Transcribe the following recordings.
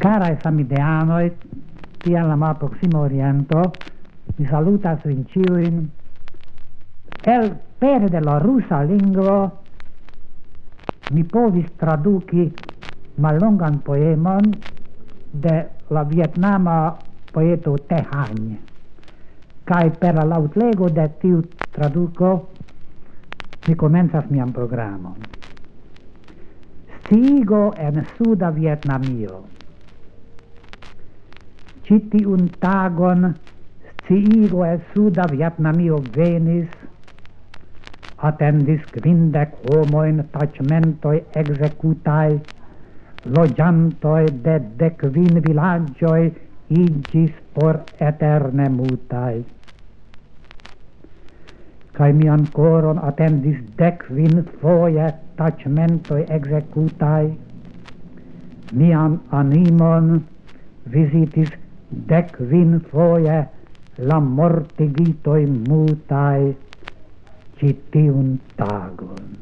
Carai samideanoi, tiam la malproxima Oriento, mi salutas vin ciuin, el pere de la rusa lingvo mi povis traduci mallongan poemon de la vietnama poeto Te Hanh. Kai per la lautlego de tiu traduco mi comenzas mian programon. Sciigo en Suda Vietnamio. Ci tiun tagon sciigo en Suda Vietnamio venis, attendis 50 homoin tachmentoi executai, logiantoi de 15 villagioi igis por eterne mutai. Kai mian coron attendis 15 foie tachmentoi executai, mian animon visitis 15 foie la mortigitoi mutai citiun tagon.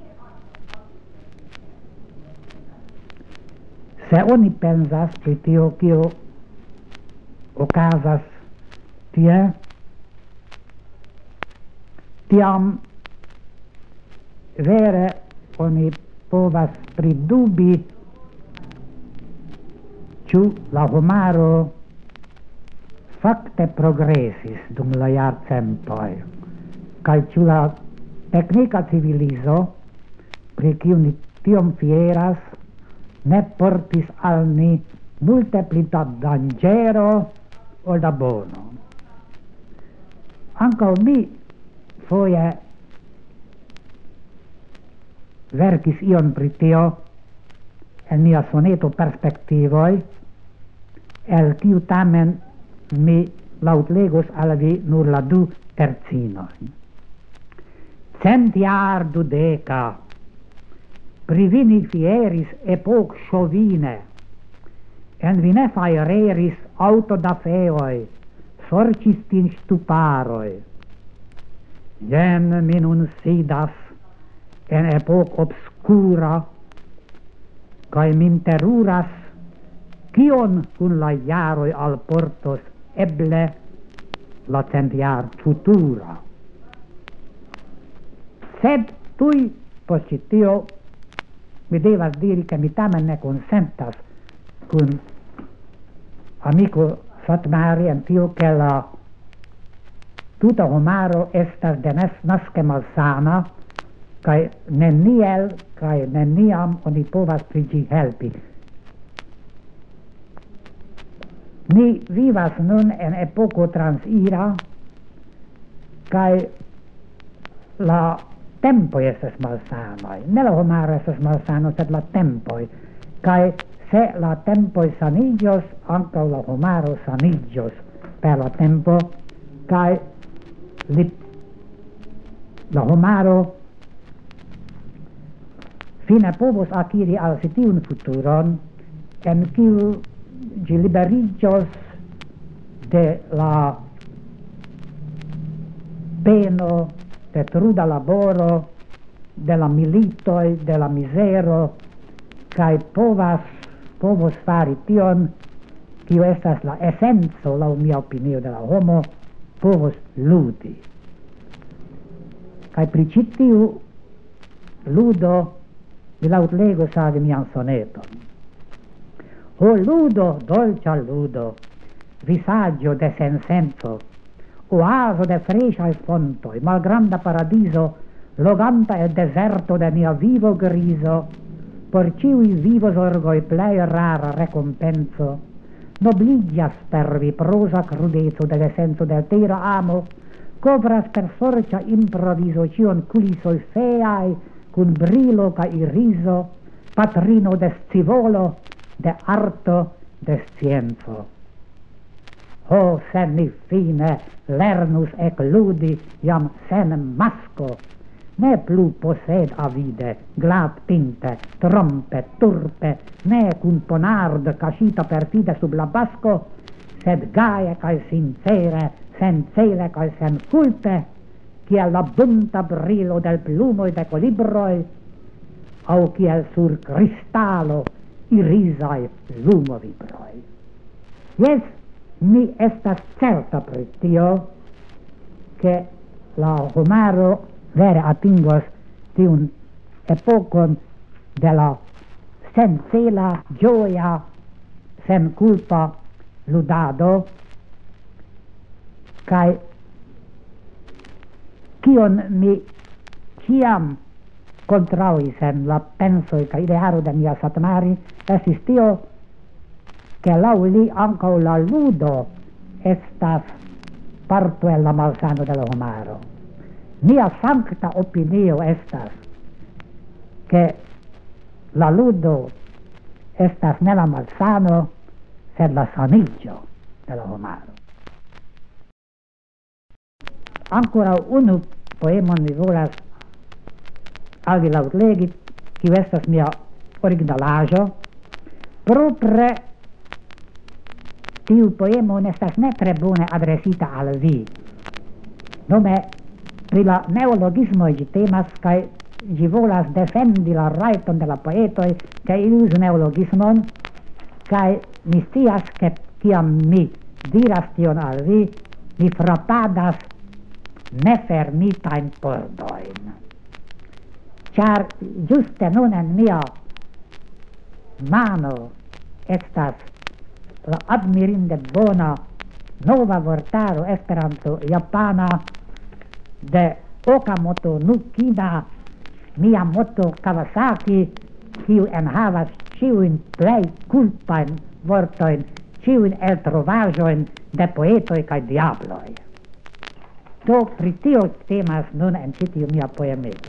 Se oni pensas pri tio kio okazas tie, tiam vere oni povas pridubi ĉu la homaro fakte progresis dum la jarcentoj, kaj ĉu la teknika civilizo, pri kiu ni tiom fieras, ne portis al ni multe pli da danĝero ol da bono. Ankaŭ mi foje verkis ion pri tio en mia soneto Perspektivoj, el kiu tamen mi lautlegos al vi nur la 2 tercinojn. 100 jar 20 pri vi ni fieris epoc chauvine, en vi ne faireris auto da feoi, sorcistin stuparoi. Jen mi nun sidas en epoc obscura, cae min teruras kion cun la jaroi alportos eble la 100 jar futura. Sed tui post tio mi devas diri che mi tamen ne consentas cun amico Fatmari en tio che la tuta homaro estas denaske malsana, kai neniel kai neniam oni povas pri ĝi helpi. Ni vivas nun en epoko transira, kai la tempoi estas malsanoi. Ne la homaro estas malsano, sed la tempoi. Kai se la tempoi sanigios, ankaŭ la homaro sanigios per la tempo, kai la homaro fine povos akiri al si tiun futuron, en kiu ĝi liberiĝos de la peno, de truda laboro, de la militoj, de la mizero, kaj povos fari tion, kio estas la esenco, laŭ mia opinio, de la homo, povos ludi. Kaj pri ĉi tiu ludo mi laŭtlegos agi mian soneton. O ludo, dolĉa ludo, visaĝo de sensenco, oazo de freŝaj fontoj, malgranda paradizo, loganta el dezerto de mia vivo grizo, por ĉiuj vivozorgoj plej rara rekompenco, nobliĝas per vi proza krudeco de l'esenco de tera amo, kovras per sorĉa improvizo ĉion kulisoj feaj, kun brilo kaj irizo, patrino de scivolo, de arto, de scienco. Ho, se mi fine lernus ecludi jam sen masko, ne plu posed avide, glad-tinte, trompe, turpe, ne cun ponard cascita perfide sub la basco, sed gaie cae sincere, sencele cae sen culpe, kiel la bunta brilo del plumoi de colibroi, au kiel sur cristalo irisai lumovibroi. Jes, mi estas certa pri tio, che la Homero vere atingos tiun epokon de la sencela, gioia, sen culpa ludado, kai kion mi ciam contrauis en la pensoi ca idearo de mia satmari, estis tio, che lau li ancau la ludo estas parto el la malsano de la Homero. Mia sancta opinio estas che la ludo estas ne la malsano, sed la sanigio de la Homero. Ancora unu poemon mi volas al vi lautlegi, kiu estas mia originalaĵo, propre tiu poemo estas ne tre bone adresita al vi. Nome pri la neologismoj ĝi temas, kaj ĝi volas defendi la rajton de la poetoj ke ili uzu neologismon, kaj mi scias, ke kiam mi diras tion al vi, mi frapadas nefermitajn pordojn. Ĉar ĝuste nun en mia mano estas la admirinde bona nova vortaro Esperanto-japana de Okamoto Nukida Miyamoto Kawasaki, kiu enhavas ĉiujn plej kulpajn vortojn, ĉiujn eltrovaĵojn de poetoj kaj diabloj. Do pri tio temas nun en ĉi tiu mia poemeto.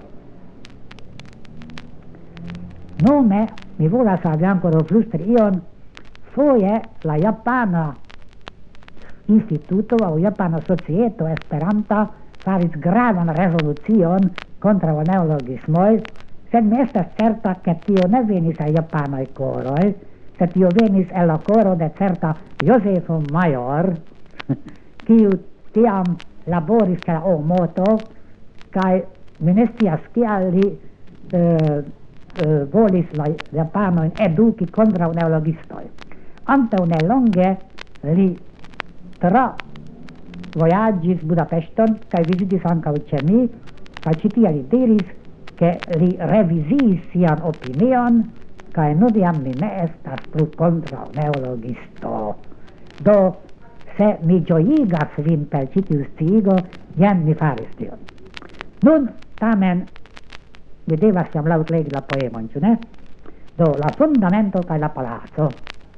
Nome mi volas al vi ankoraŭ flustri ion. Foje la japana instituto aŭ japana societo Esperanta faris gravan rezolucion kontraŭ la neologismoj, sed mi estas certa, ke tio ne venis el japanaj koroj, sed tio venis el la koro de certa Josefo Major, kiu tiam laboris ĉe la Omoto, kaj mi ne scias kial li volis la japanojn eduki kontraŭ neologistoj. Antaŭ nelonge li vojaĝis Budapeŝton kaj vizitis ankaŭ ĉe mi, kaj ĉi tie li diris, ke li reviziis sian opinion, kaj nuniam mi ne estas plu kontraŭ neologisto. Do, se mi ĝojigas vin per ĉi tiu sciigo, jen mi faris tion. Nun, tamen, mi devas jam laŭtlegi la poemon, ĉu ne? Do, la fundamento kaj la palaco.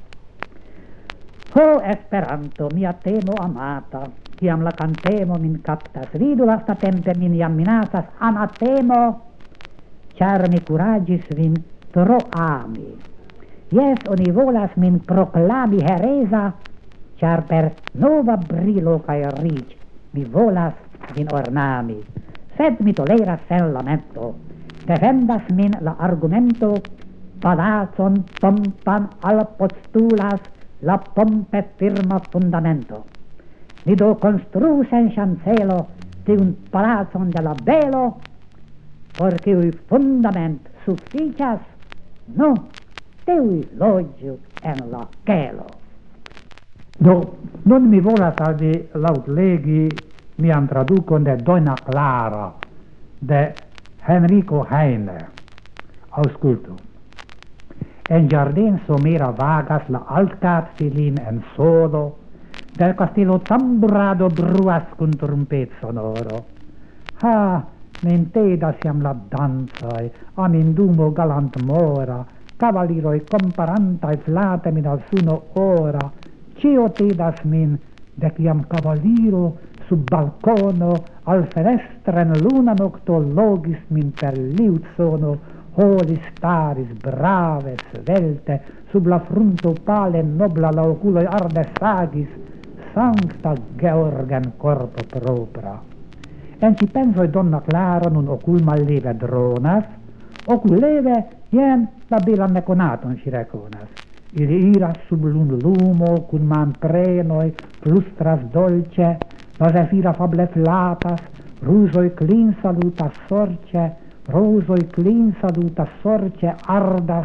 Ho Esperanto, mia temo amata, kiam la kantemo min kaptas, vidu lastatempe min jam minacas anatemo, ĉar mi kuraĝis vin tro ami. Jes, oni volas min proklami hereza, ĉar per nova brilo kaj riĉ mi volas vin ornami. Sed mi toleras sen lamento, defendas min la argumento, palacon pompan alpostulas la pompe firma fundamento. Ni do konstruu sen ŝancelo tiun palacon de la belo, por kiuj fundament sufiĉas, nu, tiuj loĝu en la kelo. Do, nun mi volas al vi laŭtlegi mian tradukon de Dona Clara de Henrico Heine. Aŭskultu. En giardin somera vagas la altcat filin en solo, del castillo tamburado bruas cum trumpet sonoro. Ha, min tedas jam la dansai, amindumo galant mora, cavaliroi comparantai flate min al suno ora, cio tedas min, de ciam cavaliro sub balcono al fenestren luna nocto logis min per liut sono, Holi staris brave, svelte, sub la frunto pale nobla la oculoi arde sagis, sancta Georgen corpo propra. En ci pensoi Donna Clara nun ocul malleve dronas, ocul leve, jen la belan neconaton si reconas. Ili iras sub lun lumo, cun man prenoi, flustras dolce, la zefira fable flatas, rusoi clin salutas sorce, rosoi clin salutas sorce ardas,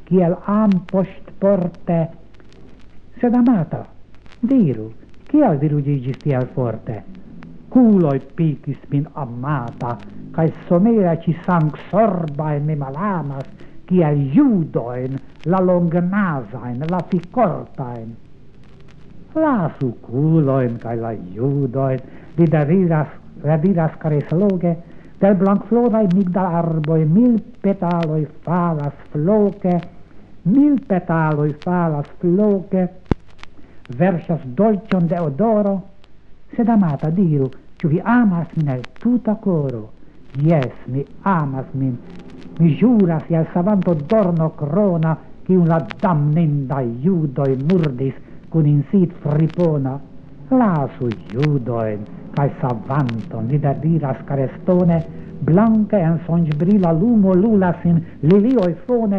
kiel post porte, sed amata, diru, kiel vi ruĝiĝis tiel forte? Culoi picis min amata, cae somera ci sangusorbae mi malamas, kiel judoin, la longnasain, la ficortain. Lasu culoin cae la judoin, li diras caresloge, del blancflorai migdal arboi 1000 petaloi falas floke, 1000 petaloi falas floke, versas dolcion de odoro, sed amata, diru, ciu vi amas min el tuta coro? Yes, mi amas min. Mi juras iel savanto dorno crona, cium la damninda judoi murdis cun insit fripona. Lasu judoin, cae savanton, li diras carestone, blanca en songe brila lumo lulas in lilioi fone,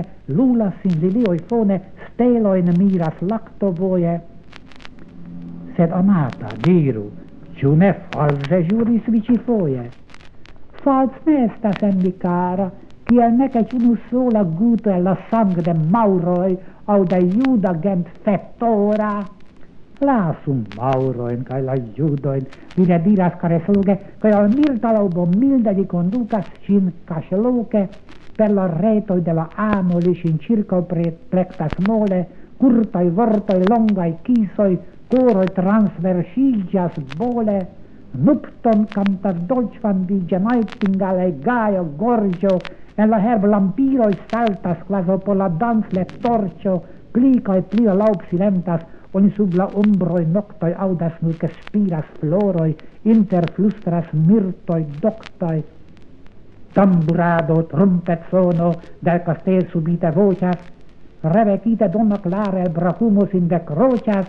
steloin miras lacto voie. Sed amata, diru, ciu ne false juris vici foie? Fals ne estas en mi cara, kiel nec unu sola guto e la sang de mauroi, au de juda gent fetora. Lasu mauroin, cae la judoin, vi ne diras caresloge, cae al mirta laubo milde li conducas cin casloque, per la retoi de la amo li cin circa plectas mole, curtai vortoi longai kisoi, coroi transversigias vole, nupton cantas dolcvan vige nightingale gaio gorgio, en la herb lampiroi saltas quaso por la dans le torcio, pli cae pli laub silentas, oni sub la ombroi noctoi audas nur che spiras floroi, inter flustras mirtoi doctoi, tamburado, trumpet sono, del castel subite vocias, revecite donna clara el brahumus in decrocias.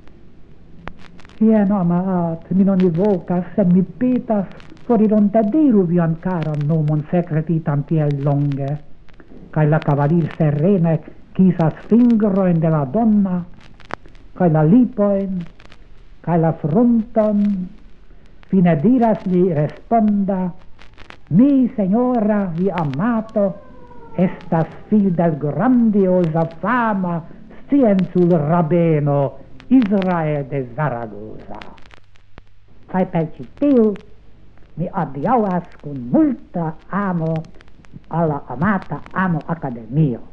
Ien amat, mi non evocas, sed mi petas, forironte diru vian cara nomon secretitam tiel longe, cae la cavalir serene quisas fingroin de la donna, cae la lipoin, cae la fronton, fine diras li responda, mi, señora, vi amato, estas fil del grandiosa fama scienzul rabeno Israel de Zaragoza. Cae per citiu mi adiauas cun multa amo alla amata Amo Academio.